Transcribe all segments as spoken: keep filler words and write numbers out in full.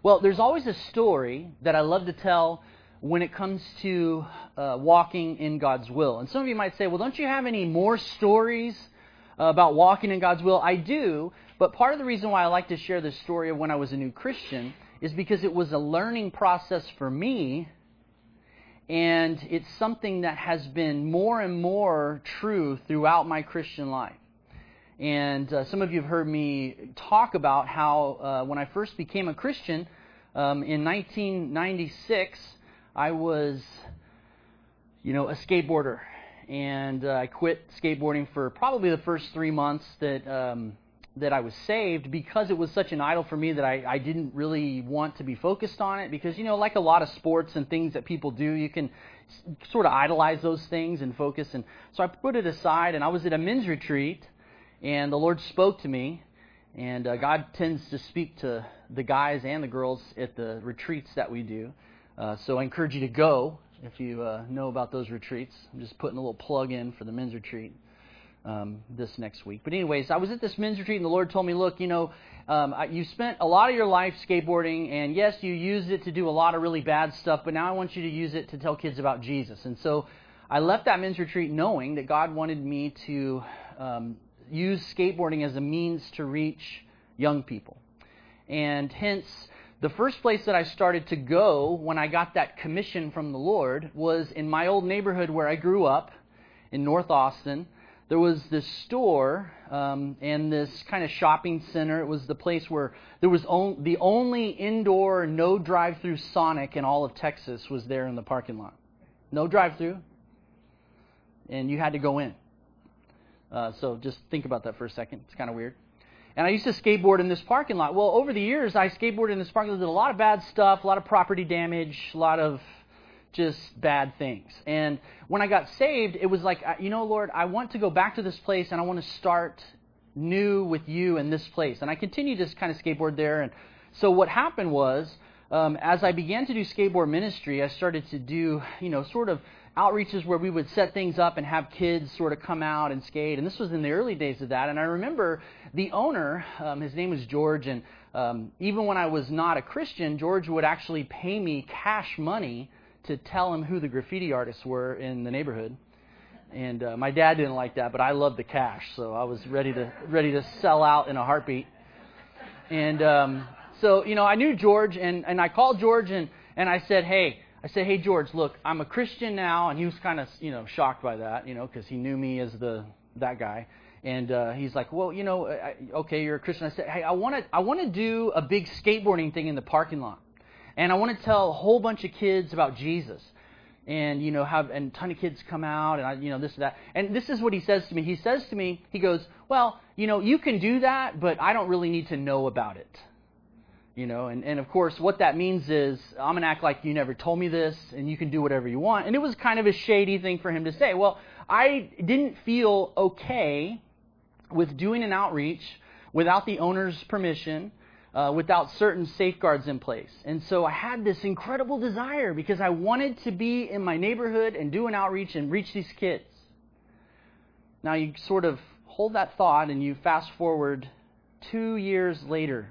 Well, there's always a story that I love to tell when it comes to uh, walking in God's will. And some of you might say, well, don't you have any more stories uh, about walking in God's will? I do, but part of the reason why I like to share this story of when I was a new Christian is because it was a learning process for me, and it's something that has been more and more true throughout my Christian life. And uh, some of you have heard me talk about how uh, when I first became a Christian um, in nineteen ninety-six, I was, you know, a skateboarder. And uh, I quit skateboarding for probably the first three months that um, that I was saved, because it was such an idol for me that I, I didn't really want to be focused on it. Because, you know, like a lot of sports and things that people do, you can s- sort of idolize those things and focus. And so I put it aside, and I was at a men's retreat. And the Lord spoke to me, and uh, God tends to speak to the guys and the girls at the retreats that we do. Uh, so I encourage you to go if you uh, know about those retreats. I'm just putting a little plug in for the men's retreat um, this next week. But anyways, I was at this men's retreat, and the Lord told me, look, you know, um, you spent a lot of your life skateboarding, and yes, you used it to do a lot of really bad stuff, but now I want you to use it to tell kids about Jesus. And so I left that men's retreat knowing that God wanted me to Um, use skateboarding as a means to reach young people. And hence, the first place that I started to go when I got that commission from the Lord was in my old neighborhood where I grew up in North Austin. There was this store um, and this kind of shopping center. It was the place where there was on, the only indoor, no drive-through Sonic in all of Texas was there in the parking lot. No drive-through, and you had to go in. Uh, so just think about that for a second. It's kind of weird. And I used to skateboard in this parking lot. Well, over the years, I skateboarded in this parking lot. Did a lot of bad stuff, a lot of property damage, a lot of just bad things. And when I got saved, it was like, you know, Lord, I want to go back to this place, and I want to start new with you in this place. And I continued to kind of skateboard there. And so what happened was, um, as I began to do skateboard ministry, I started to do, you know, sort of outreaches where we would set things up and have kids sort of come out and skate. And this was in the early days of that. And I remember the owner, um, his name was George, and um, even when I was not a Christian, George would actually pay me cash money to tell him who the graffiti artists were in the neighborhood. And uh, my dad didn't like that, but I loved the cash, so I was ready to ready to sell out in a heartbeat. And um, so, you know, I knew George, and, and I called George, and, and I said, hey, I said, hey, George, look, I'm a Christian now. And he was kind of, you know, shocked by that, you know, because he knew me as the that guy. And uh, he's like, well, you know, I, okay, you're a Christian. I said, hey, I want to I want to do a big skateboarding thing in the parking lot. And I want to tell a whole bunch of kids about Jesus. And, you know, have and a ton of kids come out, and, I, you know, this and that. And this is what he says to me. He says to me, he goes, well, you know, you can do that, but I don't really need to know about it. You know, and, and of course, what that means is I'm going to act like you never told me this, and you can do whatever you want. And it was kind of a shady thing for him to say. Well, I didn't feel okay with doing an outreach without the owner's permission, uh, without certain safeguards in place. And so I had this incredible desire because I wanted to be in my neighborhood and do an outreach and reach these kids. Now you sort of hold that thought and you fast forward two years later.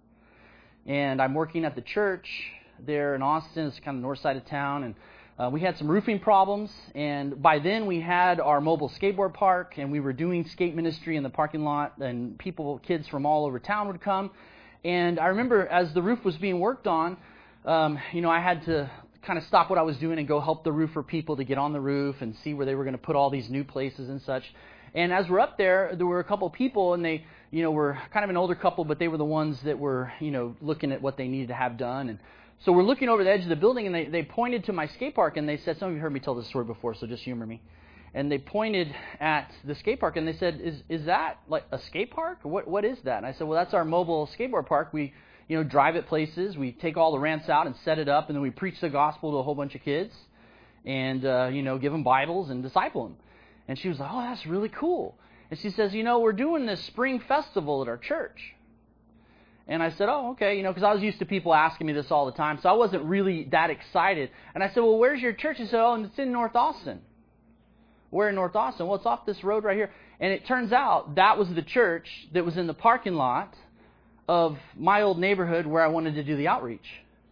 And I'm working at the church there in Austin. It's kind of the north side of town. And uh, we had some roofing problems. And by then we had our mobile skateboard park. And we were doing skate ministry in the parking lot. And people, kids from all over town would come. And I remember as the roof was being worked on, um, you know, I had to kind of stop what I was doing and go help the roofer people to get on the roof and see where they were going to put all these new places and such. And as we're up there, there were a couple people, and they, you know, were kind of an older couple, but they were the ones that were, you know, looking at what they needed to have done. And so we're looking over the edge of the building, and they, they pointed to my skate park, and they said, some of you heard me tell this story before, so just humor me. And they pointed at the skate park, and they said, is is that like a skate park? What What is that? And I said, well, that's our mobile skateboard park. We, you know, drive it places. We take all the ramps out and set it up, and then we preach the gospel to a whole bunch of kids and, uh, you know, give them Bibles and disciple them. And she was like, oh, that's really cool. And she says, you know, we're doing this spring festival at our church. And I said, oh, okay, you know, because I was used to people asking me this all the time, so I wasn't really that excited. And I said, well, where's your church? She said, oh, and it's in North Austin. Where in North Austin? Well, it's off this road right here. And it turns out that was the church that was in the parking lot of my old neighborhood where I wanted to do the outreach.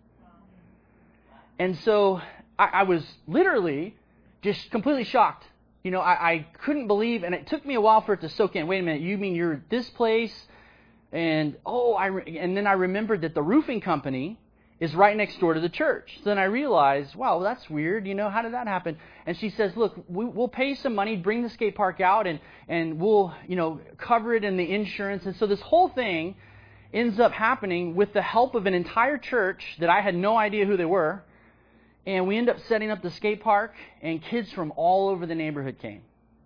And so I, I was literally just completely shocked. You know, I, I couldn't believe, and it took me a while for it to soak in. Wait a minute, you mean you're at this place? And oh, I re- and then I remembered that the roofing company is right next door to the church. So then I realized, wow, that's weird. You know, how did that happen? And she says, look, we, we'll pay some money, bring the skate park out, and, and we'll, you know, cover it in the insurance. And so this whole thing ends up happening with the help of an entire church that I had no idea who they were. And we end up setting up the skate park, and kids from all over the neighborhood came.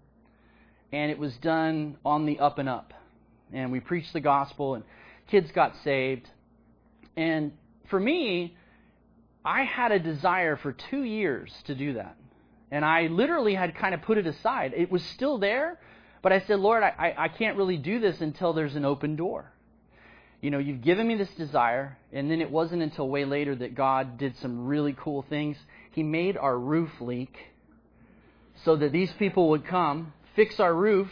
And it was done on the up and up. And we preached the gospel, and kids got saved. And for me, I had a desire for two years to do that. And I literally had kind of put it aside. It was still there, but I said, Lord, I, I, I can't really do this until there's an open door. You know, you've given me this desire, and then it wasn't until way later that God did some really cool things. He made our roof leak so that these people would come, fix our roof,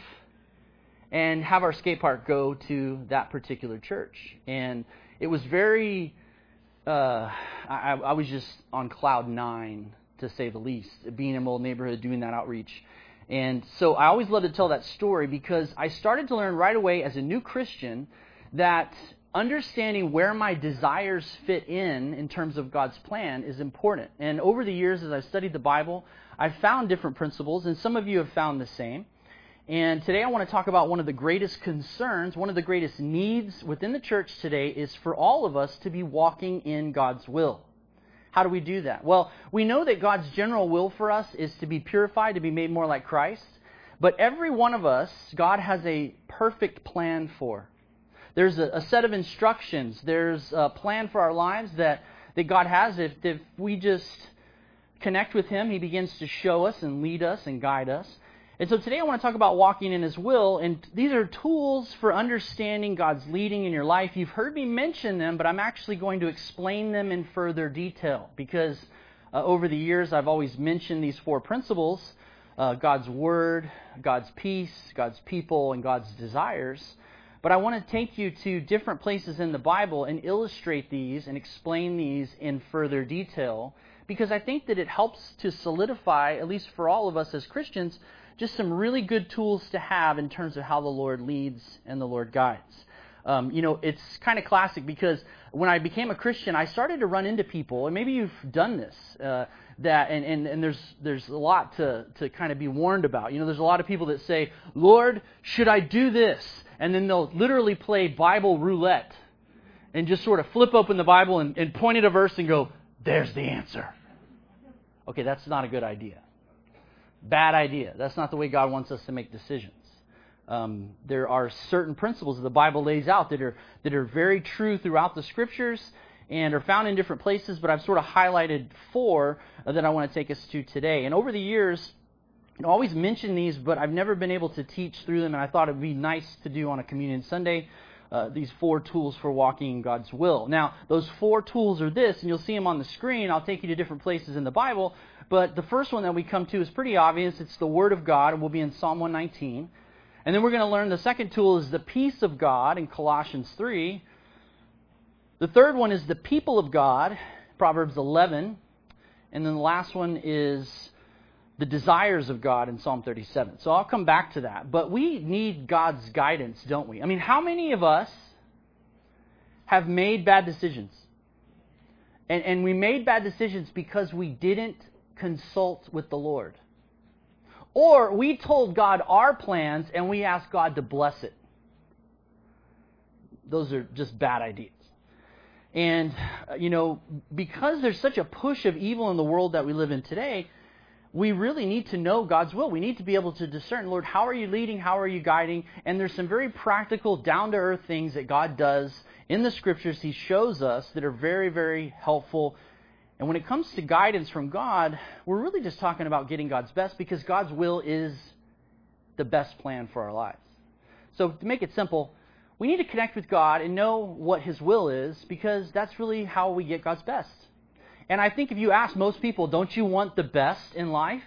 and have our skate park go to that particular church. And it was very, uh, I, I was just on cloud nine, to say the least, being in my old neighborhood, doing that outreach. And so I always love to tell that story because I started to learn right away as a new Christian that understanding where my desires fit in in terms of God's plan is important. And over the years, as I've studied the Bible, I've found different principles, and some of you have found the same. And today I want to talk about one of the greatest concerns, one of the greatest needs within the church today is for all of us to be walking in God's will. How do we do that? Well, we know that God's general will for us is to be purified, to be made more like Christ. But every one of us, God has a perfect plan for. There's a, a set of instructions. There's a plan for our lives that, that God has. If, if we just connect with Him, He begins to show us and lead us and guide us. And so today I want to talk about walking in His will. And these are tools for understanding God's leading in your life. You've heard me mention them, but I'm actually going to explain them in further detail. Because uh, over the years I've always mentioned these four principles. Uh, God's Word, God's peace, God's people, and God's desires. But I want to take you to different places in the Bible and illustrate these and explain these in further detail because I think that it helps to solidify, at least for all of us as Christians, just some really good tools to have in terms of how the Lord leads and the Lord guides. Um, you know, it's kind of classic because when I became a Christian, I started to run into people, and maybe you've done this, uh, that, and, and, and there's there's a lot to, to kind of be warned about. You know, there's a lot of people that say, Lord, should I do this? And then they'll literally play Bible roulette and just sort of flip open the Bible and, and point at a verse and go, there's the answer. Okay, that's not a good idea. Bad idea. That's not the way God wants us to make decisions. Um, there are certain principles that the Bible lays out that are that are very true throughout the Scriptures and are found in different places, but I've sort of highlighted four that I want to take us to today. And over the years, I always mention these, but I've never been able to teach through them, and I thought it would be nice to do on a Communion Sunday, uh, these four tools for walking in God's will. Now, those four tools are this, and you'll see them on the screen. I'll take you to different places in the Bible, but the first one that we come to is pretty obvious. It's the Word of God, and we'll be in Psalm one nineteen. And then we're going to learn the second tool is the peace of God in Colossians three. The third one is the people of God, Proverbs eleven. And then the last one is the desires of God in Psalm thirty-seven. So I'll come back to that. But we need God's guidance, don't we? I mean, how many of us have made bad decisions? And, and we made bad decisions because we didn't consult with the Lord. Or we told God our plans and we asked God to bless it. Those are just bad ideas. And, you know, because there's such a push of evil in the world that we live in today, we really need to know God's will. We need to be able to discern, Lord, how are you leading? How are you guiding? And there's some very practical, down-to-earth things that God does in the Scriptures He shows us that are very, very helpful. And when it comes to guidance from God, we're really just talking about getting God's best because God's will is the best plan for our lives. So to make it simple, we need to connect with God and know what His will is because that's really how we get God's best. And I think if you ask most people, don't you want the best in life?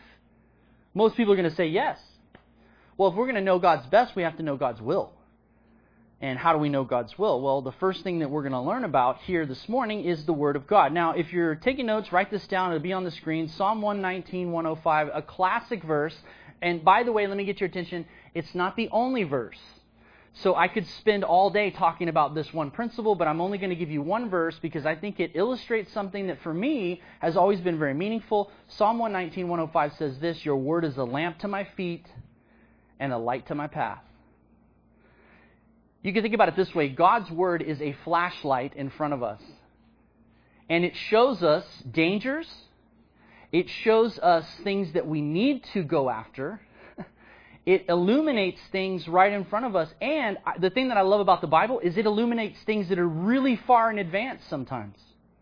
Most people are going to say yes. Well, if we're going to know God's best, we have to know God's will. And how do we know God's will? Well, the first thing that we're going to learn about here this morning is the Word of God. Now, if you're taking notes, write this down. It'll be on the screen. Psalm one nineteen, one oh five, a classic verse. And by the way, let me get your attention. It's not the only verse. So I could spend all day talking about this one principle, but I'm only going to give you one verse because I think it illustrates something that for me has always been very meaningful. Psalm one nineteen, one oh five says this, "Your word is a lamp to my feet and a light to my path." You can think about it this way. God's Word is a flashlight in front of us. And it shows us dangers. It shows us things that we need to go after. It illuminates things right in front of us. And the thing that I love about the Bible is it illuminates things that are really far in advance sometimes.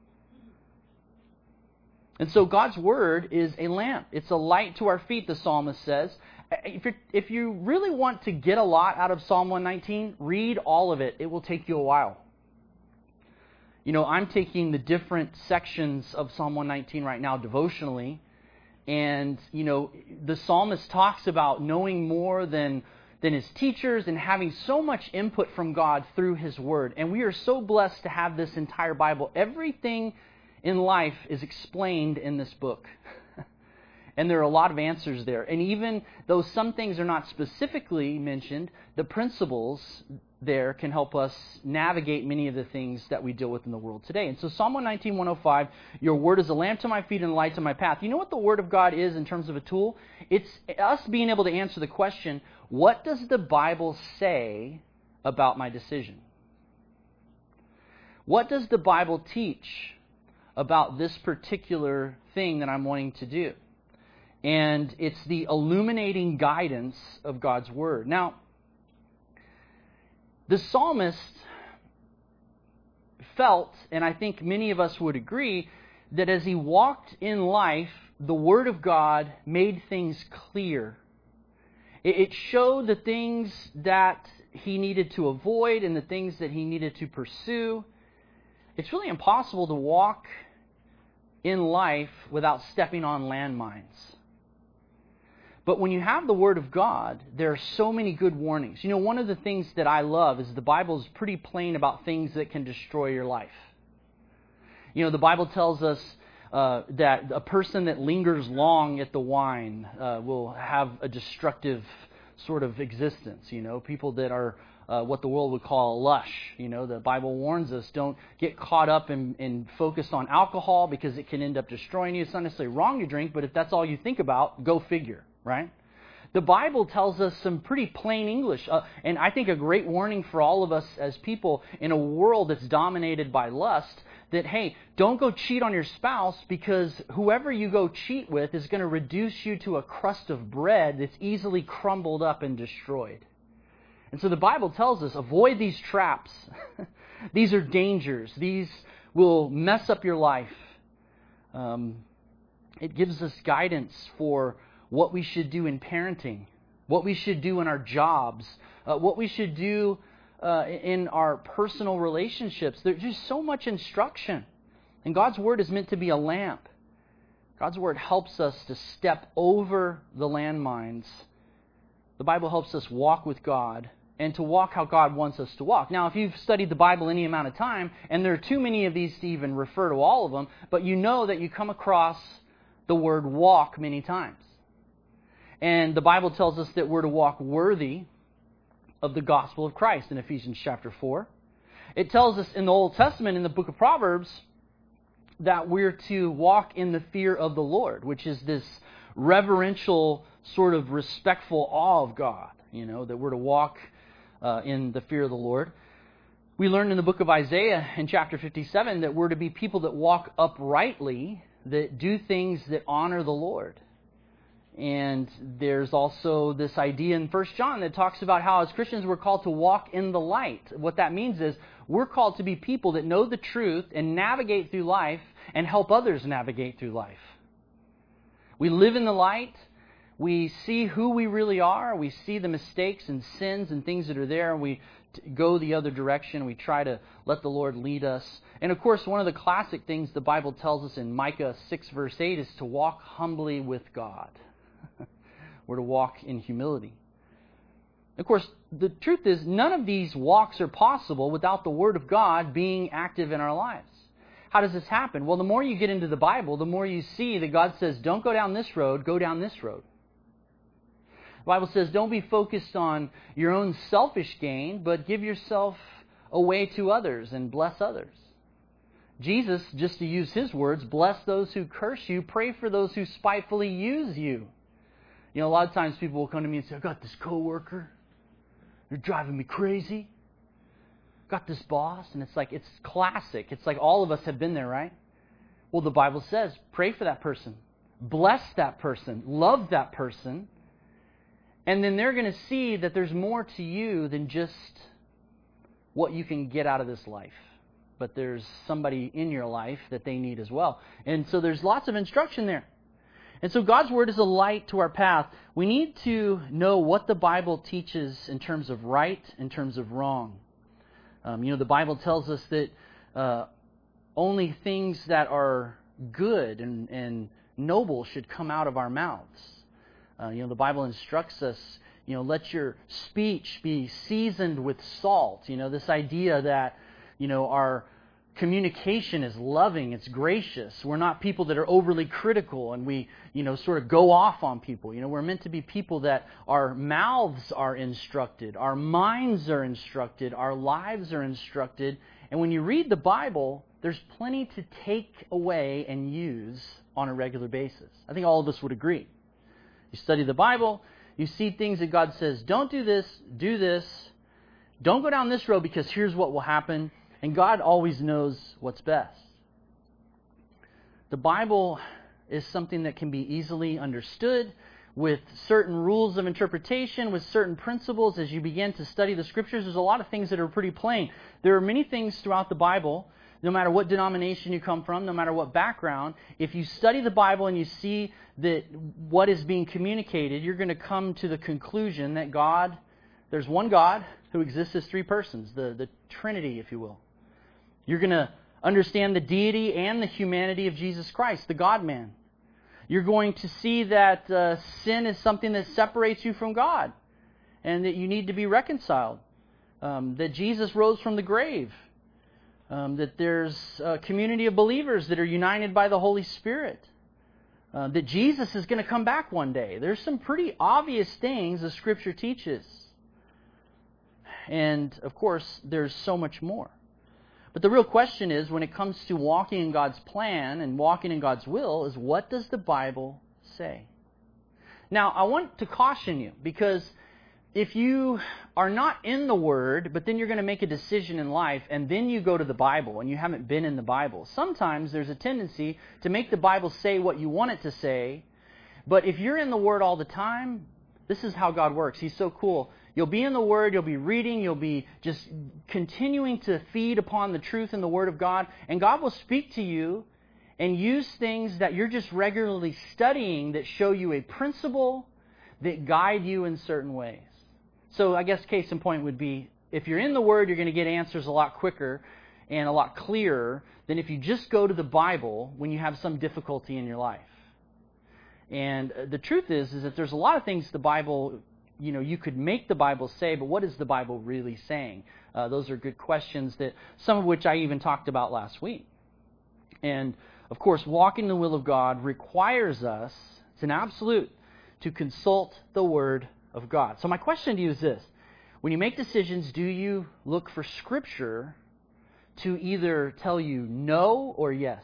And so God's Word is a lamp. It's a light to our feet, the psalmist says. If, you're, if you really want to get a lot out of Psalm one nineteen, read all of it. It will take you a while. You know, I'm taking the different sections of Psalm one nineteen right now devotionally. And, you know, the psalmist talks about knowing more than, than his teachers and having so much input from God through His Word. And we are so blessed to have this entire Bible. Everything in life is explained in this book. And there are a lot of answers there. And even though some things are not specifically mentioned, the principles there can help us navigate many of the things that we deal with in the world today. And so Psalm one nineteen, one oh five, "Your word is a lamp to my feet and a light to my path." You know what the Word of God is in terms of a tool? It's us being able to answer the question, what does the Bible say about my decision? What does the Bible teach about this particular thing that I'm wanting to do? And it's the illuminating guidance of God's Word. Now, the psalmist felt, and I think many of us would agree, that as he walked in life, the Word of God made things clear. It showed the things that he needed to avoid and the things that he needed to pursue. It's really impossible to walk in life without stepping on landmines. But when you have the Word of God, there are so many good warnings. You know, one of the things that I love is the Bible is pretty plain about things that can destroy your life. You know, the Bible tells us uh, that a person that lingers long at the wine uh, will have a destructive sort of existence. You know, people that are uh, what the world would call lush. You know, the Bible warns us, don't get caught up and, and focused on alcohol because it can end up destroying you. It's not necessarily wrong to drink, but if that's all you think about, go figure. Right? The Bible tells us some pretty plain English, uh, and I think a great warning for all of us as people in a world that's dominated by lust, that, hey, don't go cheat on your spouse because whoever you go cheat with is going to reduce you to a crust of bread that's easily crumbled up and destroyed. And so the Bible tells us, avoid these traps. These are dangers. These will mess up your life. Um, it gives us guidance for what we should do in parenting, what we should do in our jobs, uh, what we should do uh, in our personal relationships. There's just so much instruction. And God's Word is meant to be a lamp. God's Word helps us to step over the landmines. The Bible helps us walk with God and to walk how God wants us to walk. Now, if you've studied the Bible any amount of time, and there are too many of these to even refer to all of them, but you know that you come across the word walk many times. And the Bible tells us that we're to walk worthy of the gospel of Christ in Ephesians chapter four. It tells us in the Old Testament, in the book of Proverbs, that we're to walk in the fear of the Lord, which is this reverential, sort of respectful awe of God, you know, that we're to walk uh, in the fear of the Lord. We learned in the book of Isaiah in chapter fifty-seven that we're to be people that walk uprightly, that do things that honor the Lord. And there's also this idea in First John that talks about how as Christians we're called to walk in the light. What that means is we're called to be people that know the truth and navigate through life and help others navigate through life. We live in the light. We see who we really are. We see the mistakes and sins and things that are there, and we go the other direction. We try to let the Lord lead us. And of course, one of the classic things the Bible tells us in Micah six verse eight is to walk humbly with God. We're to walk in humility. Of course, the truth is none of these walks are possible without the Word of God being active in our lives. How does this happen? Well, the more you get into the Bible, the more you see that God says, don't go down this road, go down this road. The Bible says, don't be focused on your own selfish gain, but give yourself away to others and bless others. Jesus, just to use His words, bless those who curse you, pray for those who spitefully use you. You know, a lot of times people will come to me and say, I got this coworker. They're driving me crazy. Got this boss. And it's like, it's classic. It's like all of us have been there, right? Well, the Bible says, pray for that person. Bless that person. Love that person. And then they're going to see that there's more to you than just what you can get out of this life. But there's somebody in your life that they need as well. And so there's lots of instruction there. And so God's Word is a light to our path. We need to know what the Bible teaches in terms of right, in terms of wrong. Um, you know, the Bible tells us that uh, only things that are good and, and noble should come out of our mouths. Uh, you know, the Bible instructs us, you know, let your speech be seasoned with salt. You know, this idea that, you know, our communication is loving, it's gracious. We're not people that are overly critical and we, you know, sort of go off on people. You know, we're meant to be people that our mouths are instructed, our minds are instructed, our lives are instructed. And when you read the Bible, there's plenty to take away and use on a regular basis. I think all of us would agree. You study the Bible, you see things that God says, don't do this, do this. Don't go down this road because here's what will happen. And God always knows what's best. The Bible is something that can be easily understood with certain rules of interpretation, with certain principles. As you begin to study the Scriptures, there's a lot of things that are pretty plain. There are many things throughout the Bible, no matter what denomination you come from, no matter what background, if you study the Bible and you see that what is being communicated, you're going to come to the conclusion that God, there's one God who exists as three persons, the, the Trinity, if you will. You're going to understand the deity and the humanity of Jesus Christ, the God-man. You're going to see that uh, sin is something that separates you from God and that you need to be reconciled. Um, that Jesus rose from the grave. Um, that there's a community of believers that are united by the Holy Spirit. Uh, that Jesus is going to come back one day. There's some pretty obvious things the Scripture teaches. And, of course, there's so much more. But the real question is, when it comes to walking in God's plan and walking in God's will, is what does the Bible say? Now, I want to caution you, because if you are not in the Word, but then you're going to make a decision in life, and then you go to the Bible, and you haven't been in the Bible, sometimes there's a tendency to make the Bible say what you want it to say, but if you're in the Word all the time, this is how God works. He's so cool. You'll be in the Word, you'll be reading, you'll be just continuing to feed upon the truth in the Word of God, and God will speak to you and use things that you're just regularly studying that show you a principle that guide you in certain ways. So I guess case in point would be, if you're in the Word, you're going to get answers a lot quicker and a lot clearer than if you just go to the Bible when you have some difficulty in your life. And the truth is, is that there's a lot of things the Bible, you know, you could make the Bible say, but what is the Bible really saying? Uh, those are good questions, that some of which I even talked about last week. And, of course, walking the will of God requires us, it's an absolute, to consult the Word of God. So my question to you is this. When you make decisions, do you look for Scripture to either tell you no or yes?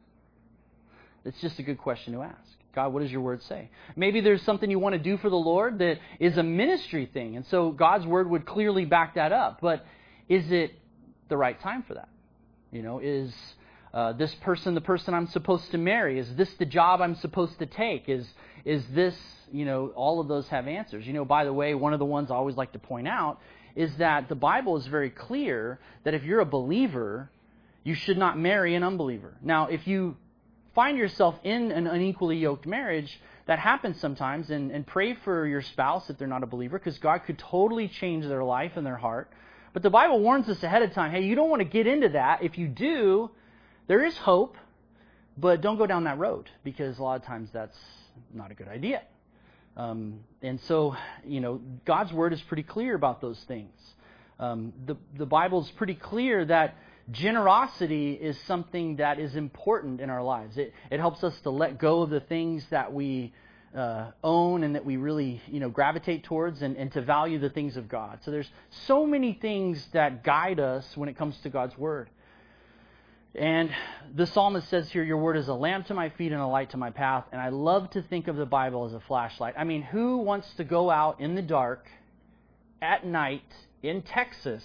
It's just a good question to ask. God, what does your Word say? Maybe there's something you want to do for the Lord that is a ministry thing, and so God's Word would clearly back that up. But is it the right time for that? You know, is uh, this person the person I'm supposed to marry? Is this the job I'm supposed to take? Is is this, you know, all of those have answers. You know, by the way, one of the ones I always like to point out is that the Bible is very clear that if you're a believer, you should not marry an unbeliever. Now, if you find yourself in an unequally yoked marriage, that happens sometimes, and, and pray for your spouse if they're not a believer, because God could totally change their life and their heart. But the Bible warns us ahead of time, hey, you don't want to get into that. If you do, there is hope, but don't go down that road, because a lot of times that's not a good idea. Um, and so, you know, God's Word is pretty clear about those things. Um, the, the Bible is pretty clear that generosity is something that is important in our lives. It, it helps us to let go of the things that we uh, own and that we really, you know, gravitate towards, and, and to value the things of God. So there's so many things that guide us when it comes to God's Word. And the psalmist says here, your word is a lamp to my feet and a light to my path. And I love to think of the Bible as a flashlight. I mean, who wants to go out in the dark at night in Texas,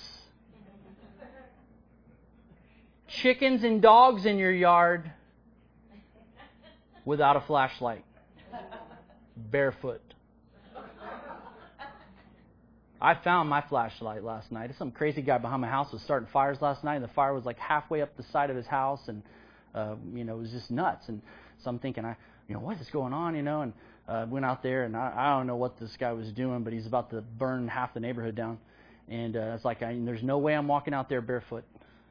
chickens and dogs in your yard, without a flashlight, barefoot? I found my flashlight last night. Some crazy guy behind my house was starting fires last night, and the fire was like halfway up the side of his house, and uh, you know, it was just nuts. And so I'm thinking, I, you know, what is going on, you know? And uh, went out there, and I, I don't know what this guy was doing, but he's about to burn half the neighborhood down. And uh, it's like, I, there's no way I'm walking out there barefoot,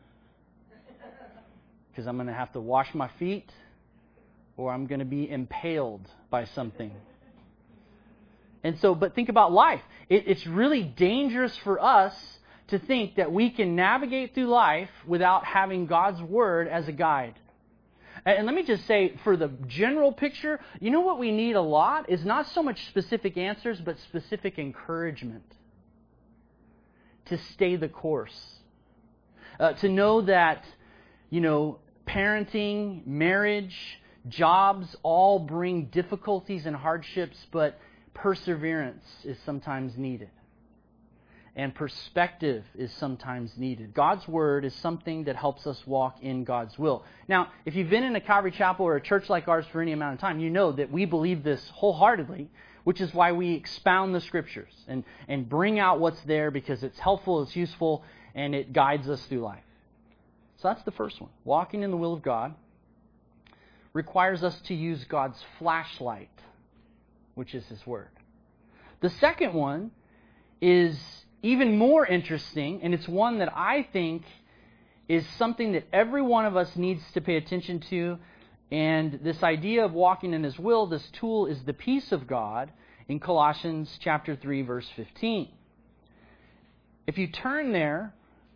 because I'm going to have to wash my feet, or I'm going to be impaled by something. And so, but think about life. It, it's really dangerous for us to think that we can navigate through life without having God's Word as a guide. And, and let me just say, for the general picture, you know what we need a lot is not so much specific answers, but specific encouragement to stay the course. Uh, to know that, you know, parenting, marriage, jobs all bring difficulties and hardships, but perseverance is sometimes needed. And perspective is sometimes needed. God's Word is something that helps us walk in God's will. Now, if you've been in a Calvary Chapel or a church like ours for any amount of time, you know that we believe this wholeheartedly, which is why we expound the Scriptures and, and bring out what's there, because it's helpful, it's useful, and it guides us through life. So that's the first one. Walking in the will of God requires us to use God's flashlight, which is His Word. The second one is even more interesting, and it's one that I think is something that every one of us needs to pay attention to. And this idea of walking in His will, this tool, is the peace of God in Colossians chapter three, verse fifteen. If you turn there,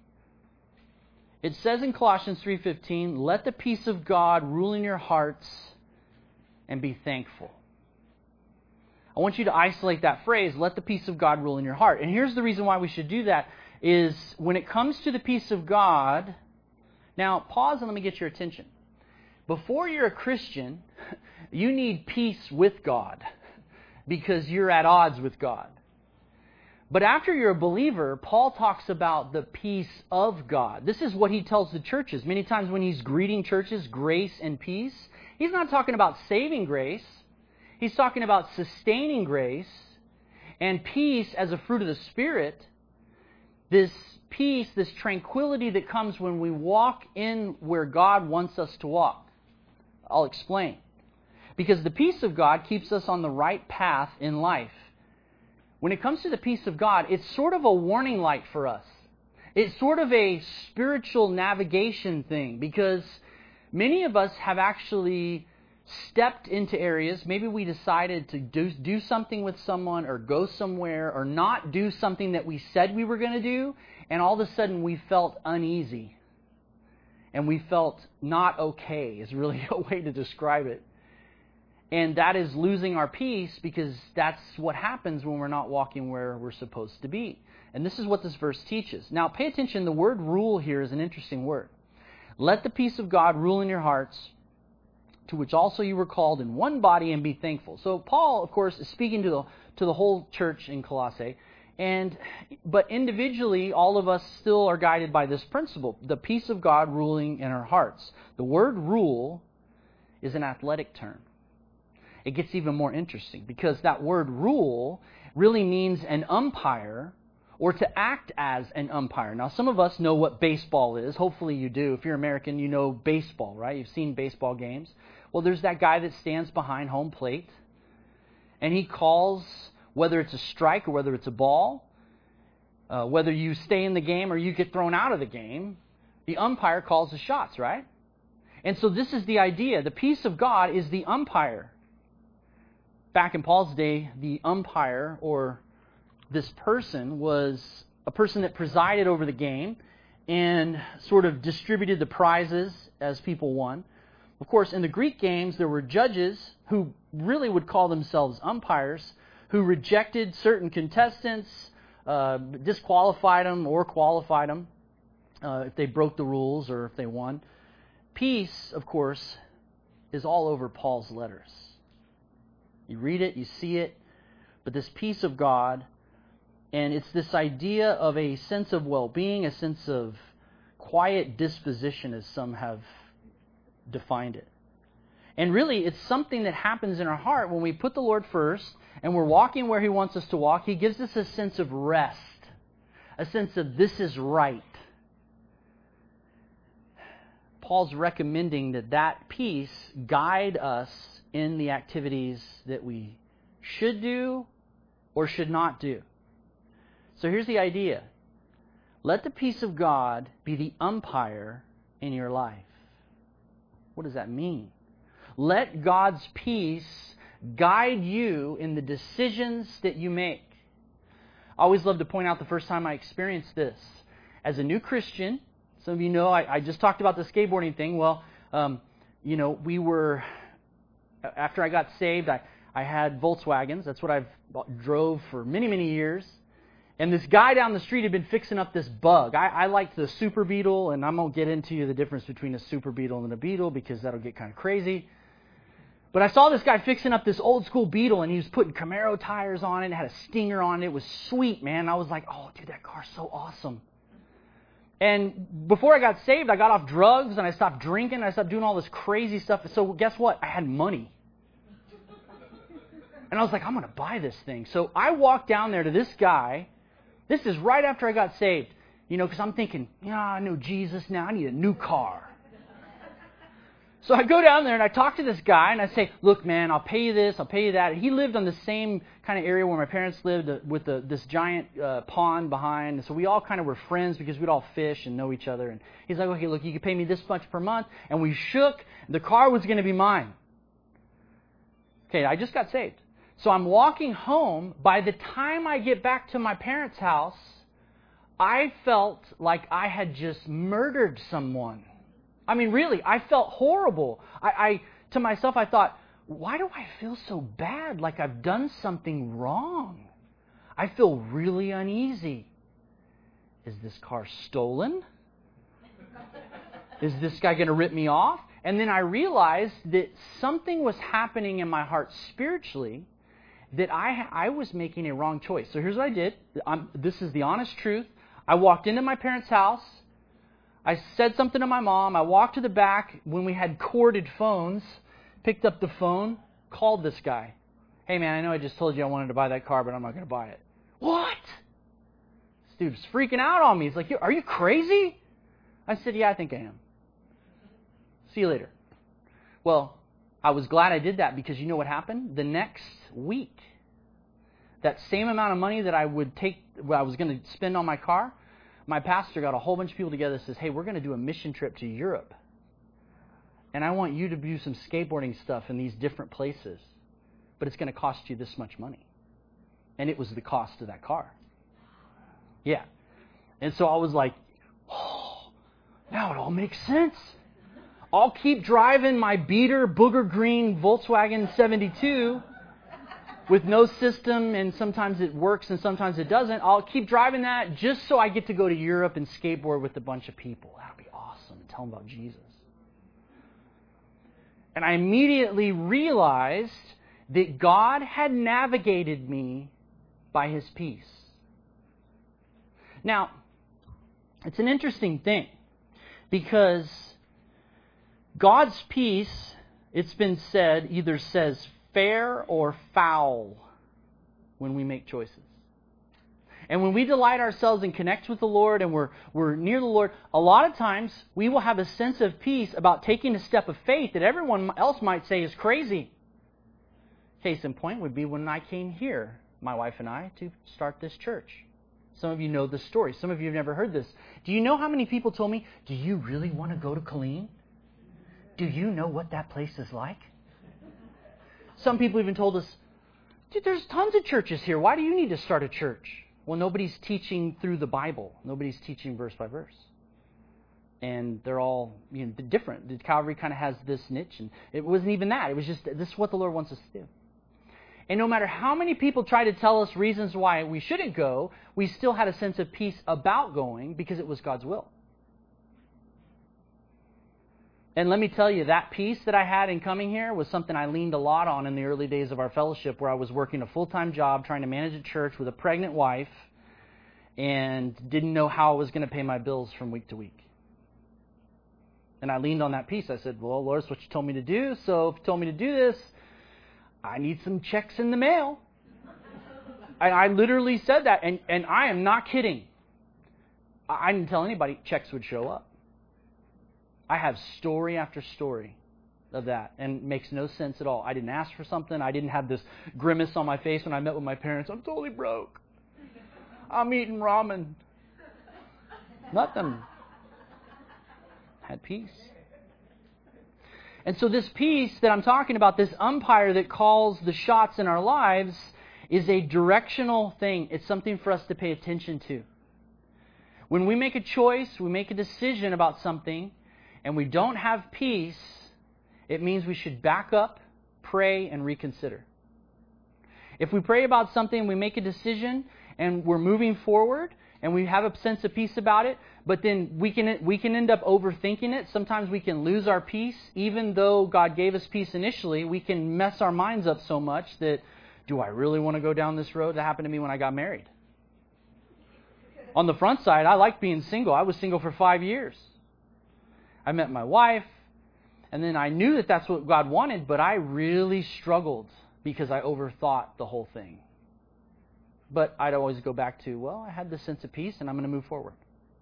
it says in Colossians three fifteen, let the peace of God rule in your hearts and be thankful. I want you to isolate that phrase, let the peace of God rule in your heart. And here's the reason why we should do that, is when it comes to the peace of God, now pause and let me get your attention. Before you're a Christian, you need peace with God because you're at odds with God. But after you're a believer, Paul talks about the peace of God. This is what he tells the churches. Many times when he's greeting churches, grace and peace, he's not talking about saving grace. He's talking about sustaining grace and peace as a fruit of the Spirit. This peace, this tranquility that comes when we walk in where God wants us to walk. I'll explain. Because the peace of God keeps us on the right path in life. When it comes to the peace of God, it's sort of a warning light for us. It's sort of a spiritual navigation thing, because many of us have actually stepped into areas. Maybe we decided to do, do something with someone or go somewhere or not do something that we said we were going to do, and all of a sudden we felt uneasy. And we felt not okay is really a way to describe it. And that is losing our peace, because that's what happens when we're not walking where we're supposed to be. And this is what this verse teaches. Now pay attention, the word rule here is an interesting word. Let the peace of God rule in your hearts, to which also you were called in one body, and be thankful. So Paul, of course, is speaking to the, to the whole church in Colossae. And but individually, all of us still are guided by this principle, the peace of God ruling in our hearts. The word rule is an athletic term. It gets even more interesting, because that word rule really means an umpire, or to act as an umpire. Now, some of us know what baseball is. Hopefully you do. If you're American, you know baseball, right? You've seen baseball games. Well, there's that guy that stands behind home plate, and he calls whether it's a strike or whether it's a ball, uh, whether you stay in the game or you get thrown out of the game. The umpire calls the shots, right? And so this is the idea. The peace of God is the umpire. back in Paul's day, the umpire, or this person, was a person that presided over the game and sort of distributed the prizes as people won. Of course, in the Greek games, there were judges who really would call themselves umpires, who rejected certain contestants, uh, disqualified them or qualified them uh, if they broke the rules or if they won. Peace, of course, is all over Paul's letters. You read it, you see it, but this peace of God, and it's this idea of a sense of well-being, a sense of quiet disposition, as some have defined it. And really, it's something that happens in our heart when we put the Lord first and we're walking where He wants us to walk. He gives us a sense of rest, a sense of this is right. Paul's recommending that that peace guide us in the activities that we should do or should not do. So here's the idea. Let the peace of God be the umpire in your life. What does that mean? Let God's peace guide you in the decisions that you make. I always love to point out the first time I experienced this. As a new Christian, some of you know I, I just talked about the skateboarding thing. Well, um, you know, we were, after I got saved, I, I had Volkswagens. That's what I've drove for many, many years. And this guy down the street had been fixing up this bug. I, I liked the Super Beetle, and I'm going to get into you the difference between a Super Beetle and a Beetle because that'll get kind of crazy. But I saw this guy fixing up this old school Beetle, and he was putting Camaro tires on it, and it had a stinger on it. It was sweet, man. I was like, oh, dude, that car's so awesome. And before I got saved, I got off drugs, and I stopped drinking, and I stopped doing all this crazy stuff. So guess what? I had money. And I was like, I'm going to buy this thing. So I walked down there to this guy. This is right after I got saved. You know, because I'm thinking, yeah, I know Jesus now. I need a new car. So I go down there and I talk to this guy and I say, look, man, I'll pay you this, I'll pay you that. And he lived on the same kind of area where my parents lived uh, with the, this giant uh, pond behind. So we all kind of were friends because we'd all fish and know each other. And he's like, okay, look, you can pay me this much per month. And we shook. The car was going to be mine. Okay, I just got saved. So I'm walking home. By the time I get back to my parents' house, I felt like I had just murdered someone. I mean, really, I felt horrible. I, I to myself, I thought, why do I feel so bad, like I've done something wrong? I feel really uneasy. Is this car stolen? Is this guy going to rip me off? And then I realized that something was happening in my heart spiritually, that I I was making a wrong choice. So here's what I did. I'm, this is the honest truth. I walked into my parents' house. I said something to my mom. I walked to the back when we had corded phones, picked up the phone, called this guy. Hey, man, I know I just told you I wanted to buy that car, but I'm not going to buy it. What? This dude's freaking out on me. He's like, are you crazy? I said, yeah, I think I am. See you later. Well, I was glad I did that because you know what happened? The next week, that same amount of money that I would take, I was going to spend on my car, my pastor got a whole bunch of people together and says, hey, we're going to do a mission trip to Europe. And I want you to do some skateboarding stuff in these different places. But it's going to cost you this much money. And it was the cost of that car. Yeah. And so I was like, oh, now it all makes sense. I'll keep driving my beater, booger green Volkswagen seventy-two with no system, and sometimes it works and sometimes it doesn't. I'll keep driving that just so I get to go to Europe and skateboard with a bunch of people. That'll be awesome. And tell them about Jesus. And I immediately realized that God had navigated me by His peace. Now, it's an interesting thing because God's peace, it's been said, either says fair or foul when we make choices. And when we delight ourselves and connect with the Lord and we're, we're near the Lord, a lot of times we will have a sense of peace about taking a step of faith that everyone else might say is crazy. Case in point would be when I came here, my wife and I, to start this church. Some of you know the story. Some of you have never heard this. Do you know how many people told me, do you really want to go to Killeen? Do you know what that place is like? Some people even told us, Dude, there's tons of churches here. Why do you need to start a church? Well, nobody's teaching through the Bible. Nobody's teaching verse by verse. And they're all, you know, different. The Calvary kind of has this niche, and it wasn't even that. It was just, this is what the Lord wants us to do. And no matter how many people try to tell us reasons why we shouldn't go, we still had a sense of peace about going because it was God's will. And let me tell you, that peace that I had in coming here was something I leaned a lot on in the early days of our fellowship, where I was working a full-time job trying to manage a church with a pregnant wife and didn't know how I was going to pay my bills from week to week. And I leaned on that peace. I said, well, Lord, it's what you told me to do, so if you told me to do this, I need some checks in the mail. And I literally said that, and, and I am not kidding. I didn't tell anybody checks would show up. I have story after story of that, and it makes no sense at all. I didn't ask for something. I didn't have this grimace on my face when I met with my parents. I'm totally broke. I'm eating ramen. Nothing. Had peace. And so this peace that I'm talking about, this umpire that calls the shots in our lives, is a directional thing. It's something for us to pay attention to. When we make a choice, we make a decision about something, and we don't have peace, it means we should back up, pray, and reconsider. If we pray about something, we make a decision, and we're moving forward, and we have a sense of peace about it, but then we can we can end up overthinking it. Sometimes we can lose our peace. Even though God gave us peace initially, we can mess our minds up so much that, do I really want to go down this road? That happened to me when I got married. On the front side, I liked being single. I was single for five years. I met my wife, and then I knew that that's what God wanted, but I really struggled because I overthought the whole thing. But I'd always go back to, well, I had this sense of peace, and I'm going to move forward.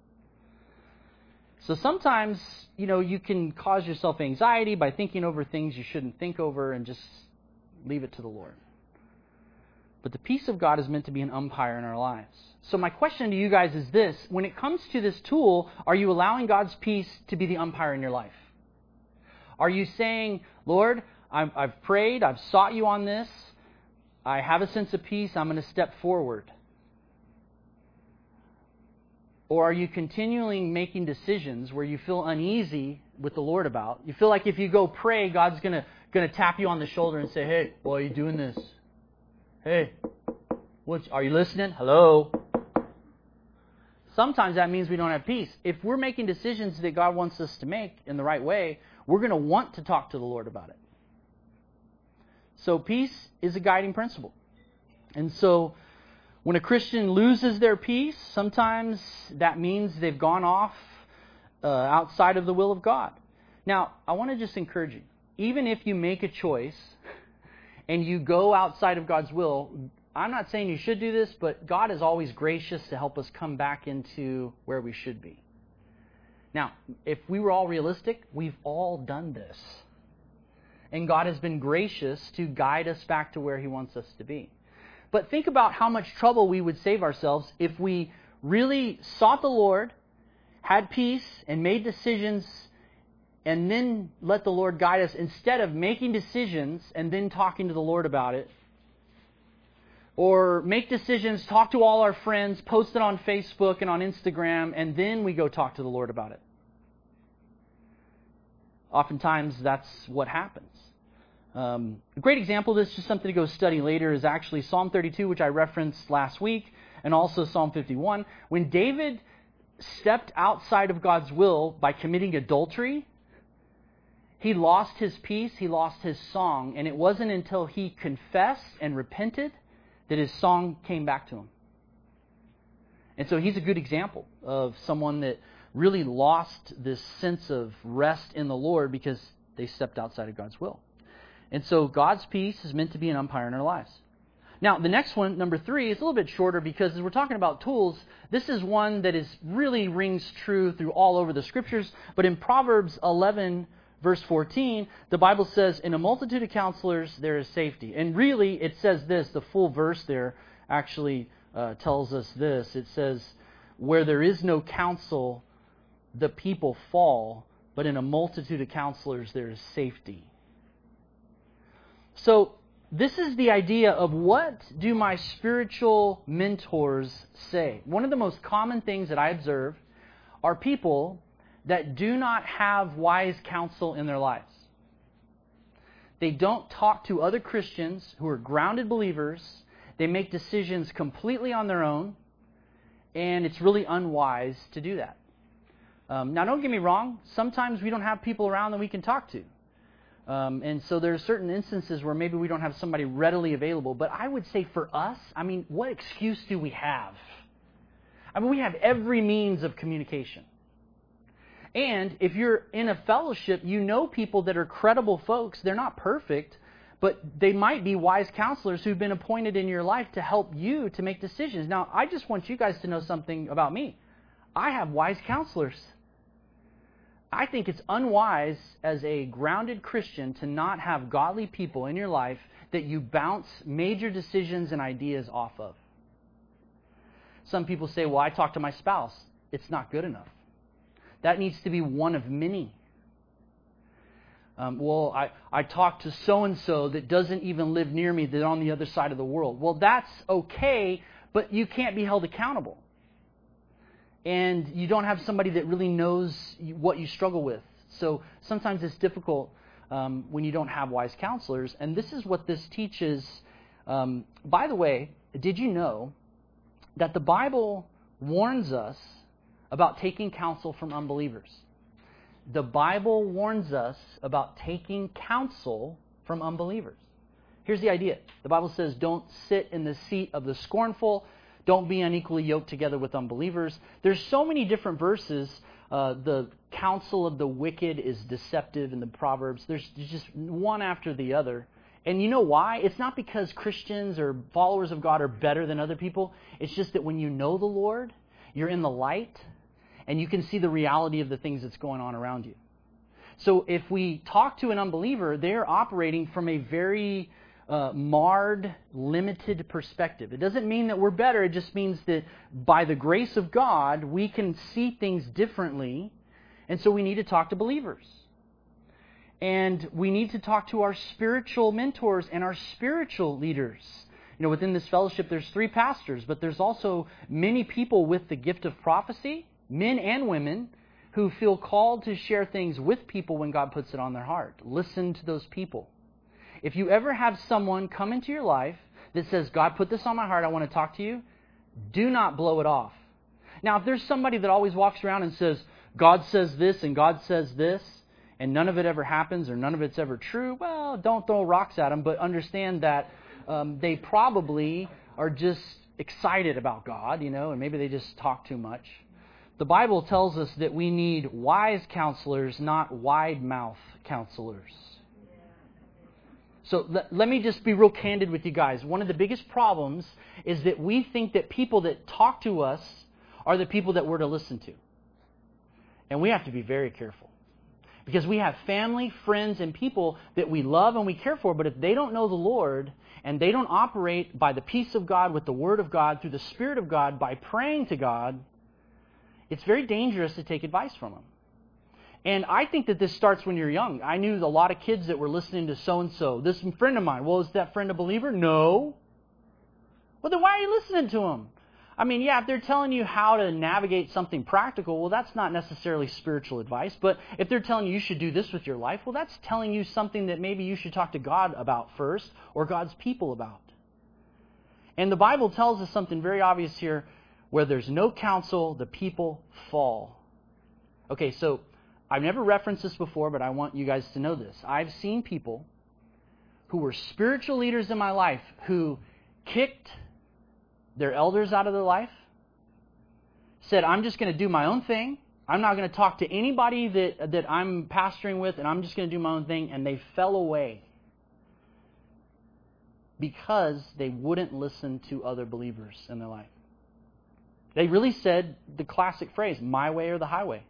So sometimes, you know, you can cause yourself anxiety by thinking over things you shouldn't think over and just leave it to the Lord. But the peace of God is meant to be an umpire in our lives. So my question to you guys is this: when it comes to this tool, are you allowing God's peace to be the umpire in your life? Are you saying, Lord, I've, I've prayed, I've sought you on this, I have a sense of peace, I'm going to step forward? Or are you continually making decisions where you feel uneasy with the Lord about? You feel like if you go pray, God's going to going to tap you on the shoulder and say, hey, why are you doing this? Hey, what, are you listening? Hello? Sometimes that means we don't have peace. If we're making decisions that God wants us to make in the right way, we're going to want to talk to the Lord about it. So peace is a guiding principle. And so when a Christian loses their peace, sometimes that means they've gone off uh, outside of the will of God. Now, I want to just encourage you. Even if you make a choice and you go outside of God's will, I'm not saying you should do this, but God is always gracious to help us come back into where we should be. Now, if we were all realistic, we've all done this. And God has been gracious to guide us back to where He wants us to be. But think about how much trouble we would save ourselves if we really sought the Lord, had peace, and made decisions, and then let the Lord guide us, instead of making decisions and then talking to the Lord about it. Or make decisions, talk to all our friends, post it on Facebook and on Instagram, and then we go talk to the Lord about it. Oftentimes, that's what happens. Um, a great example of this, just something to go study later, is actually Psalm thirty-two, which I referenced last week, and also Psalm fifty-one. When David stepped outside of God's will by committing adultery, he lost his peace, he lost his song, and it wasn't until he confessed and repented that his song came back to him. And so he's a good example of someone that really lost this sense of rest in the Lord because they stepped outside of God's will. And so God's peace is meant to be an umpire in our lives. Now, the next one, number three, is a little bit shorter because as we're talking about tools, this is one that is really rings true through all over the Scriptures. But in Proverbs eleven, verse fourteen, the Bible says, in a multitude of counselors there is safety. And really, it says this, the full verse there actually uh, tells us this. It says, where there is no counsel, the people fall, but in a multitude of counselors there is safety. So, this is the idea of what do my spiritual mentors say. One of the most common things that I observe are people that do not have wise counsel in their lives. They don't talk to other Christians who are grounded believers. They make decisions completely on their own, and it's really unwise to do that. Um, now, don't get me wrong. Sometimes we don't have people around that we can talk to. Um, and so there are certain instances where maybe we don't have somebody readily available. But I would say for us, I mean, what excuse do we have? I mean, we have every means of communication. And if you're in a fellowship, you know people that are credible folks. They're not perfect, but they might be wise counselors who've been appointed in your life to help you to make decisions. Now, I just want you guys to know something about me. I have wise counselors. I think it's unwise as a grounded Christian to not have godly people in your life that you bounce major decisions and ideas off of. Some people say, well, I talk to my spouse. It's not good enough. That needs to be one of many. Um, well, I, I talk to so-and-so that doesn't even live near me, that's on the other side of the world. Well, that's okay, but you can't be held accountable. And you don't have somebody that really knows what you struggle with. So sometimes it's difficult um, when you don't have wise counselors. And this is what this teaches. Um, by the way, did you know that the Bible warns us about taking counsel from unbelievers? The Bible warns us about taking counsel from unbelievers. Here's the idea. The Bible says, don't sit in the seat of the scornful. Don't be unequally yoked together with unbelievers. There's so many different verses. Uh, the counsel of the wicked is deceptive in the Proverbs. There's just one after the other. And you know why? It's not because Christians or followers of God are better than other people. It's just that when you know the Lord, you're in the light, and you can see the reality of the things that's going on around you. So if we talk to an unbeliever, they're operating from a very uh, marred, limited perspective. It doesn't mean that we're better. It just means that by the grace of God, we can see things differently. And so we need to talk to believers. And we need to talk to our spiritual mentors and our spiritual leaders. You know, within this fellowship, there's three pastors, but there's also many people with the gift of prophecy, men and women, who feel called to share things with people when God puts it on their heart. Listen to those people. If you ever have someone come into your life that says, God put this on my heart, I want to talk to you, do not blow it off. Now, if there's somebody that always walks around and says, God says this and God says this, and none of it ever happens or none of it's ever true, well, don't throw rocks at them, but understand that um, they probably are just excited about God, you know, and maybe they just talk too much. The Bible tells us that we need wise counselors, not wide-mouth counselors. So let, let me just be real candid with you guys. One of the biggest problems is that we think that people that talk to us are the people that we're to listen to. And we have to be very careful. Because we have family, friends, and people that we love and we care for, but if they don't know the Lord and they don't operate by the peace of God, with the Word of God, through the Spirit of God, by praying to God, it's very dangerous to take advice from them. And I think that this starts when you're young. I knew a lot of kids that were listening to so-and-so. This friend of mine, well, is that friend a believer? No. Well, then why are you listening to them? I mean, yeah, if they're telling you how to navigate something practical, well, that's not necessarily spiritual advice. But if they're telling you you should do this with your life, well, that's telling you something that maybe you should talk to God about first, or God's people about. And the Bible tells us something very obvious here. Where there's no counsel, the people fall. Okay, so I've never referenced this before, but I want you guys to know this. I've seen people who were spiritual leaders in my life who kicked their elders out of their life, said, I'm just going to do my own thing. I'm not going to talk to anybody that, that I'm pastoring with, and I'm just going to do my own thing. And they fell away because they wouldn't listen to other believers in their life. They really said the classic phrase, my way or the highway.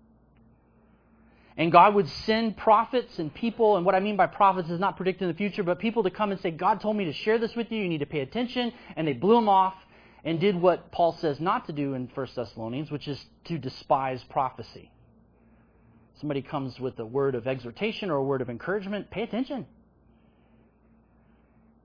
And God would send prophets and people, and what I mean by prophets is not predicting the future, but people to come and say, God told me to share this with you, you need to pay attention, and they blew them off and did what Paul says not to do in First Thessalonians, which is to despise prophecy. Somebody comes with a word of exhortation or a word of encouragement, pay attention.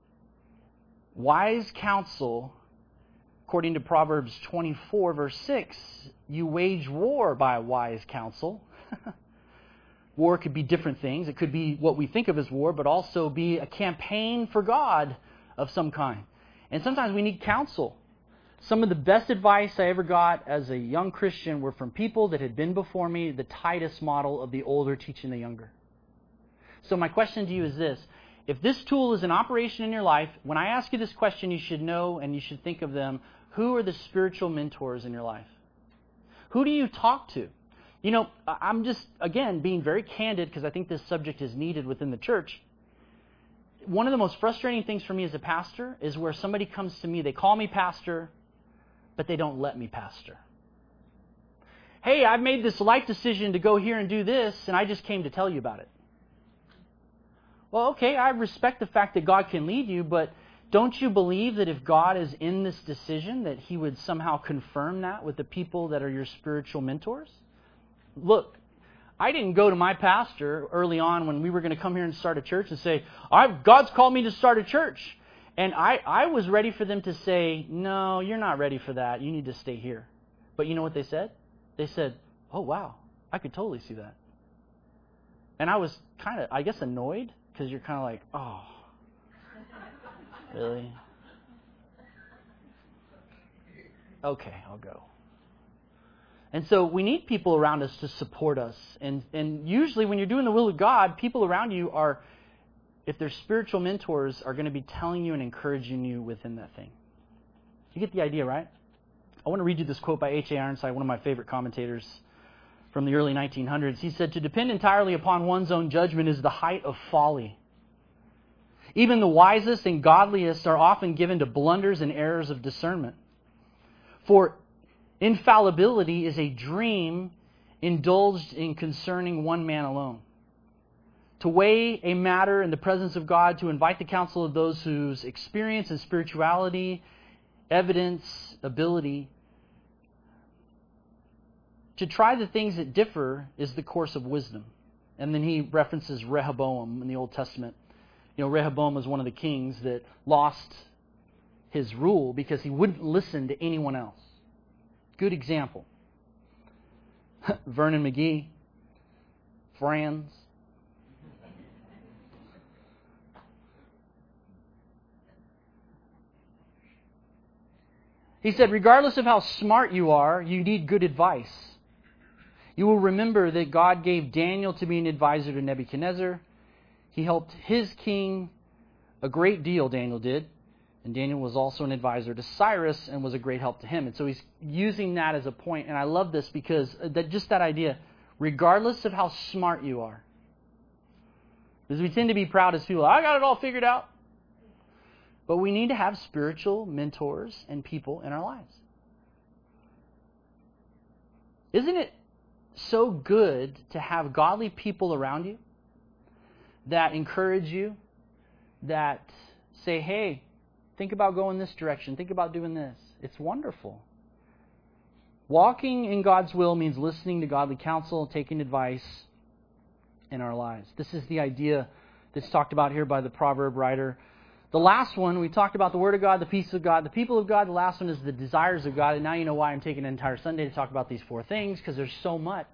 Wise counsel, according to Proverbs twenty-four, verse six, you wage war by wise counsel. War could be different things. It could be what we think of as war, but also be a campaign for God of some kind. And sometimes we need counsel. Some of the best advice I ever got as a young Christian were from people that had been before me, the Titus model of the older teaching the younger. So my question to you is this. If this tool is in operation in your life, when I ask you this question, you should know and you should think of them. Who are the spiritual mentors in your life? Who do you talk to? You know, I'm just, again, being very candid because I think this subject is needed within the church. One of the most frustrating things for me as a pastor is where somebody comes to me, they call me pastor, but they don't let me pastor. Hey, I've made this life decision to go here and do this, and I just came to tell you about it. Well, okay, I respect the fact that God can lead you, but don't you believe that if God is in this decision, that He would somehow confirm that with the people that are your spiritual mentors? Look, I didn't go to my pastor early on when we were going to come here and start a church and say, I've, God's called me to start a church. And I, I was ready for them to say, no, you're not ready for that. You need to stay here. But you know what they said? They said, oh, wow, I could totally see that. And I was kind of, I guess, annoyed because you're kind of like, oh, really? Okay, I'll go. And so we need people around us to support us. And, and usually when you're doing the will of God, people around you are, if they're spiritual mentors, are going to be telling you and encouraging you within that thing. You get the idea, right? I want to read you this quote by H A Ironside, one of my favorite commentators from the early nineteen hundreds. He said, to depend entirely upon one's own judgment is the height of folly. Even the wisest and godliest are often given to blunders and errors of discernment. For infallibility is a dream indulged in concerning one man alone. To weigh a matter in the presence of God, to invite the counsel of those whose experience and spirituality, evidence, ability, to try the things that differ is the course of wisdom. And then he references Rehoboam in the Old Testament. You know, Rehoboam was one of the kings that lost his rule because he wouldn't listen to anyone else. Good example. Vernon McGee, Franz. He said, regardless of how smart you are, you need good advice. You will remember that God gave Daniel to be an advisor to Nebuchadnezzar. He helped his king a great deal, Daniel did. And Daniel was also an advisor to Cyrus and was a great help to him. And so he's using that as a point. And I love this because that, just that idea, regardless of how smart you are. Because we tend to be proud as people, I got it all figured out. But we need to have spiritual mentors and people in our lives. Isn't it so good to have godly people around you that encourage you, that say, hey, think about going this direction. Think about doing this. It's wonderful. Walking in God's will means listening to godly counsel, taking advice in our lives. This is the idea that's talked about here by the proverb writer. The last one, we talked about the Word of God, the peace of God, the people of God. The last one is the desires of God. And now you know why I'm taking an entire Sunday to talk about these four things, because there's so much.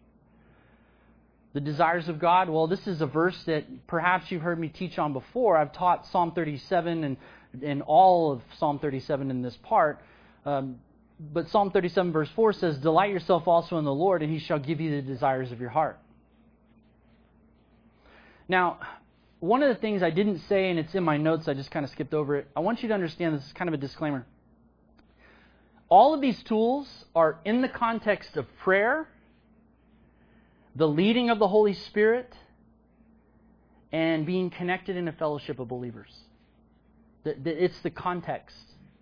The desires of God, well, this is a verse that perhaps you've heard me teach on before. I've taught Psalm thirty-seven and, and all of Psalm thirty-seven in this part. Um, but Psalm thirty-seven verse four says, delight yourself also in the Lord, and He shall give you the desires of your heart. Now, one of the things I didn't say, and it's in my notes, I just kind of skipped over it. I want you to understand, this is kind of a disclaimer. All of these tools are in the context of prayer, the leading of the Holy Spirit, and being connected in a fellowship of believers. It's the context.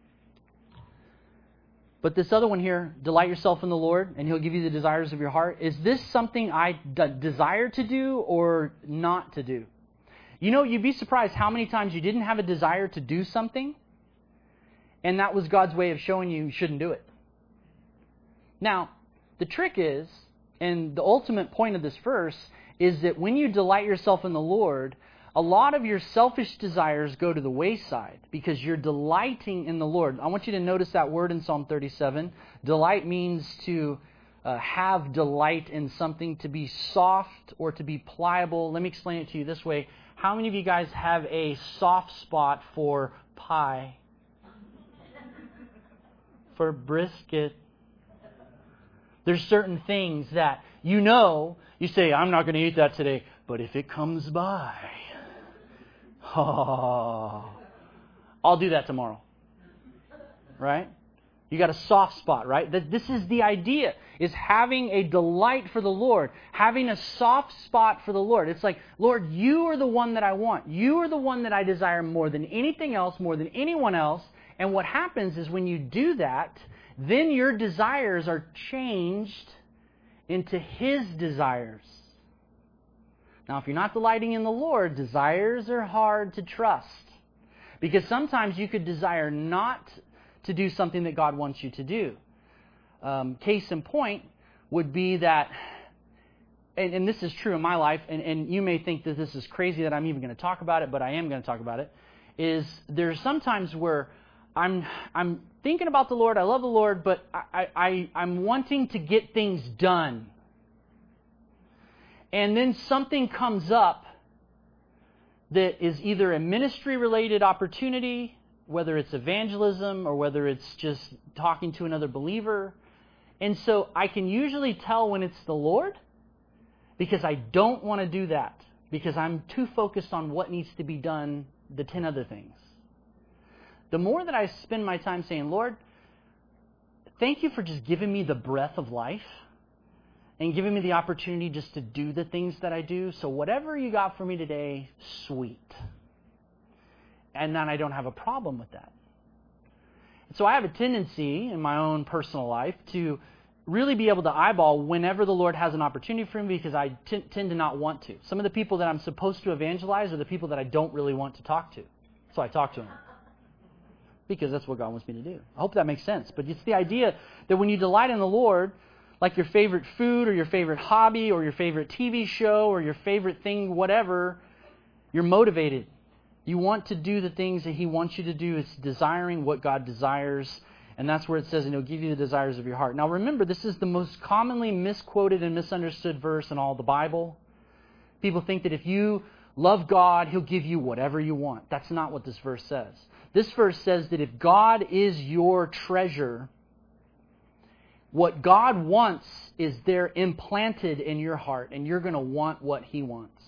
But this other one here, delight yourself in the Lord, and He'll give you the desires of your heart. Is this something I d- desire to do or not to do? You know, you'd be surprised how many times you didn't have a desire to do something, and that was God's way of showing you you shouldn't do it. Now, the trick is, and the ultimate point of this verse, is that when you delight yourself in the Lord, a lot of your selfish desires go to the wayside because you're delighting in the Lord. I want you to notice that word in Psalm thirty-seven. Delight means to uh, have delight in something, to be soft or to be pliable. Let me explain it to you this way. How many of you guys have a soft spot for pie? For brisket? There's certain things that you know, you say, I'm not going to eat that today, but if it comes by, oh, I'll do that tomorrow. Right? You got a soft spot, right? That this is the idea, is having a delight for the Lord, having a soft spot for the Lord. It's like, Lord, you are the one that I want. You are the one that I desire more than anything else, more than anyone else. And what happens is when you do that, then your desires are changed into His desires. Now, if you're not delighting in the Lord, desires are hard to trust. Because sometimes you could desire not to do something that God wants you to do. Um, case in point would be that, and, and this is true in my life, and, and you may think that this is crazy that I'm even going to talk about it, but I am going to talk about it, is there's sometimes where I'm I'm thinking about the Lord, I love the Lord, but I, I, I'm wanting to get things done. And then something comes up that is either a ministry-related opportunity, whether it's evangelism or whether it's just talking to another believer. And so I can usually tell when it's the Lord because I don't want to do that because I'm too focused on what needs to be done, the ten other things. The more that I spend my time saying, Lord, thank you for just giving me the breath of life and giving me the opportunity just to do the things that I do. So whatever you got for me today, sweet. And then I don't have a problem with that. So I have a tendency in my own personal life to really be able to eyeball whenever the Lord has an opportunity for me because I t- tend to not want to. Some of the people that I'm supposed to evangelize are the people that I don't really want to talk to. So I talk to them. Because that's what God wants me to do. I hope that makes sense. But it's the idea that when you delight in the Lord, like your favorite food or your favorite hobby or your favorite T V show or your favorite thing, whatever, you're motivated. You want to do the things that He wants you to do. It's desiring what God desires. And that's where it says, and He'll give you the desires of your heart. Now remember, this is the most commonly misquoted and misunderstood verse in all the Bible. People think that if you love God, He'll give you whatever you want. That's not what this verse says. This verse says that if God is your treasure, what God wants is there implanted in your heart, and you're going to want what He wants.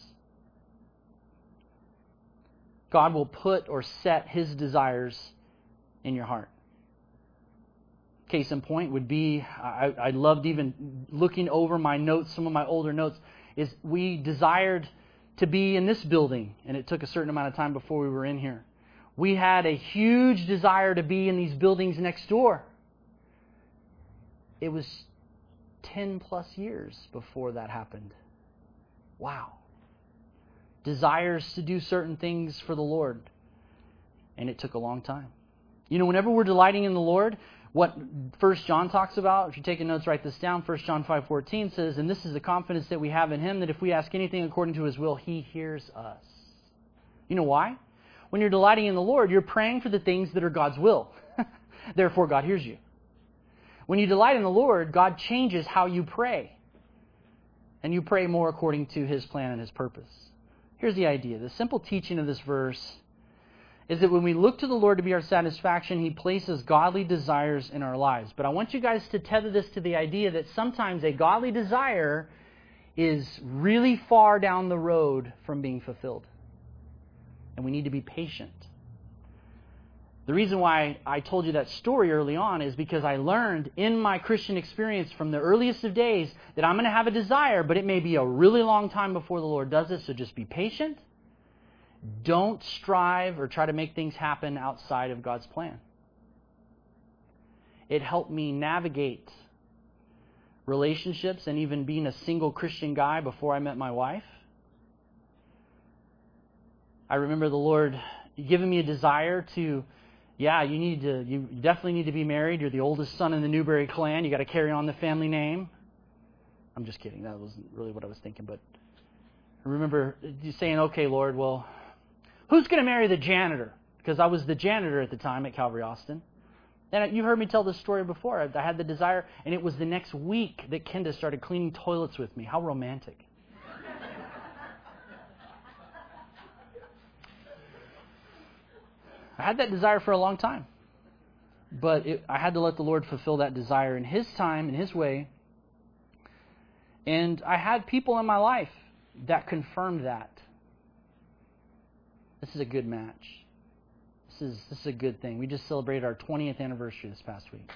God will put or set His desires in your heart. Case in point would be, I, I loved even looking over my notes, some of my older notes, is we desired to be in this building, and it took a certain amount of time before we were in here. We had a huge desire to be in these buildings next door. It was ten plus years before that happened. Wow. Desires to do certain things for the Lord. And it took a long time. You know, whenever we're delighting in the Lord, what First John talks about, if you're taking notes, write this down. First John five fourteen says, and this is the confidence that we have in Him, that if we ask anything according to His will, He hears us. You know why? When you're delighting in the Lord, you're praying for the things that are God's will. Therefore, God hears you. When you delight in the Lord, God changes how you pray. And you pray more according to His plan and His purpose. Here's the idea. The simple teaching of this verse is that when we look to the Lord to be our satisfaction, He places godly desires in our lives. But I want you guys to tether this to the idea that sometimes a godly desire is really far down the road from being fulfilled. And we need to be patient. The reason why I told you that story early on is because I learned in my Christian experience from the earliest of days that I'm going to have a desire, but it may be a really long time before the Lord does it, so just be patient. Don't strive or try to make things happen outside of God's plan. It helped me navigate relationships and even being a single Christian guy before I met my wife. I remember the Lord giving me a desire to, yeah, you need to, you definitely need to be married. You're the oldest son in the Newberry clan. You got to carry on the family name. I'm just kidding. That wasn't really what I was thinking, but I remember saying, okay, Lord, well, who's going to marry the janitor? Because I was the janitor at the time at Calvary Austin. And you heard me tell this story before. I had the desire, and it was the next week that Kenda started cleaning toilets with me. How romantic. I had that desire for a long time. But it, I had to let the Lord fulfill that desire in His time, in His way. And I had people in my life that confirmed that. This is a good match. This is, this is a good thing. We just celebrated our twentieth anniversary this past week.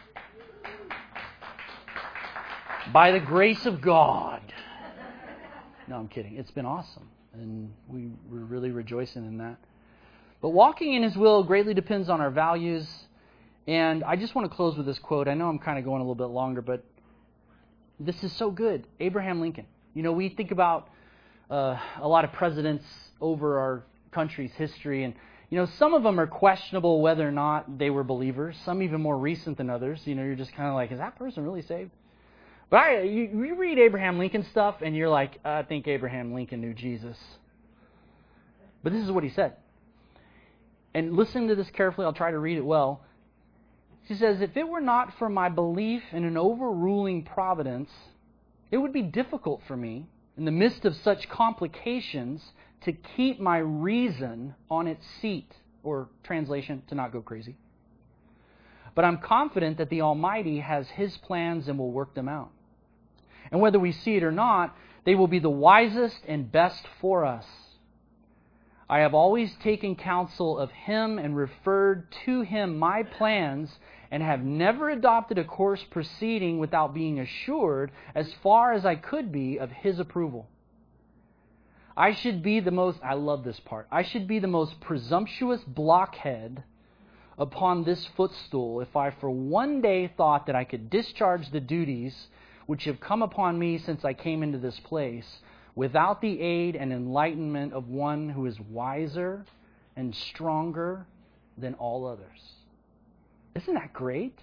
By the grace of God. No, I'm kidding. It's been awesome. And we, we're really rejoicing in that. But walking in His will greatly depends on our values. And I just want to close with this quote. I know I'm kind of going a little bit longer, but this is so good. Abraham Lincoln. You know, we think about uh, a lot of presidents over our country's history, and you know, some of them are questionable whether or not they were believers. Some even more recent than others. You know, you're just kind of like, is that person really saved? But I, you, you read Abraham Lincoln stuff, and you're like, I think Abraham Lincoln knew Jesus. But this is what he said. And listen to this carefully. I'll try to read it well. He says, if it were not for my belief in an overruling providence, it would be difficult for me, in the midst of such complications, to keep my reason on its seat, or translation, to not go crazy. But I'm confident that the Almighty has His plans and will work them out. And whether we see it or not, they will be the wisest and best for us. I have always taken counsel of Him and referred to Him my plans, and have never adopted a course proceeding without being assured, as far as I could be, of His approval. I should be the most, I love this part, I should be the most presumptuous blockhead upon this footstool if I for one day thought that I could discharge the duties which have come upon me since I came into this place without the aid and enlightenment of one who is wiser and stronger than all others. Isn't that great?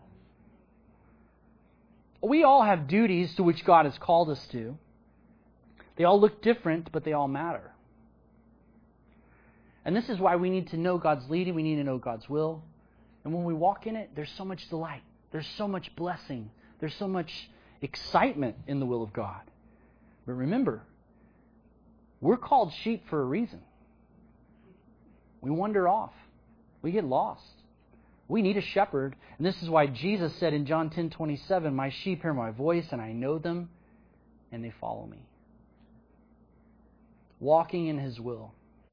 We all have duties to which God has called us to. They all look different, but they all matter. And this is why we need to know God's leading. We need to know God's will. And when we walk in it, there's so much delight. There's so much blessing. There's so much excitement in the will of God. But remember, we're called sheep for a reason. We wander off. We get lost. We need a shepherd. And this is why Jesus said in John ten twenty-seven, my sheep hear my voice, and I know them, and they follow me. Walking in His will.